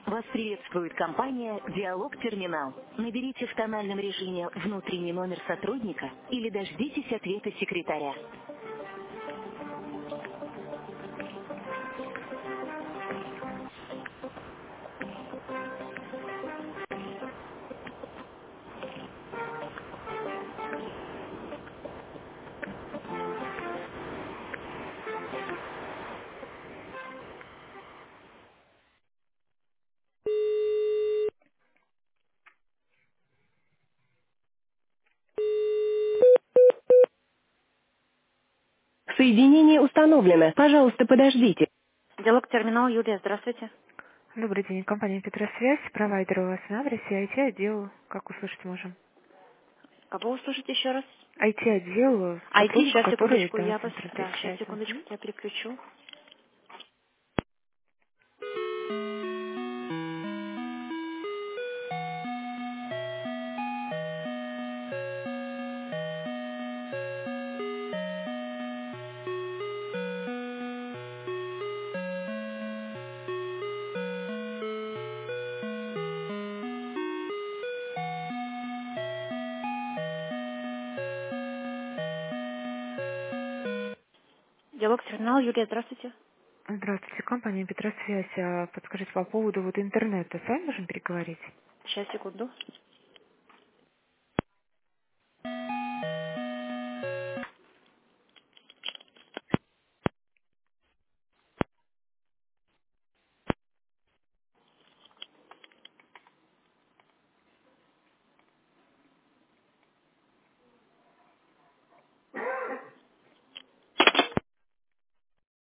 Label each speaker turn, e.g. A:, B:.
A: Вас приветствует компания «Диалог Терминал». Наберите в тональном режиме внутренний номер сотрудника или дождитесь ответа секретаря. Соединение установлено. Пожалуйста, подождите. Диалог Терминал, Юлия, здравствуйте.
B: Добрый день, компания Петросвязь, провайдер у вас на адресе, IT-отдел, как услышать можем?
A: Кого услышите еще раз?
B: IT-отдел,
A: IT,
B: сотрудник,
A: сейчас,
B: который,
A: секундочку,
B: да,
A: я вас...
B: центр
A: Да, сейчас,
B: связи.
A: секундочку, я переключу. Диалог Терминал, Юлия, здравствуйте.
B: Здравствуйте, компания Петросвязь. Подскажите по поводу интернета. С вами можем переговорить?
A: Сейчас, секунду.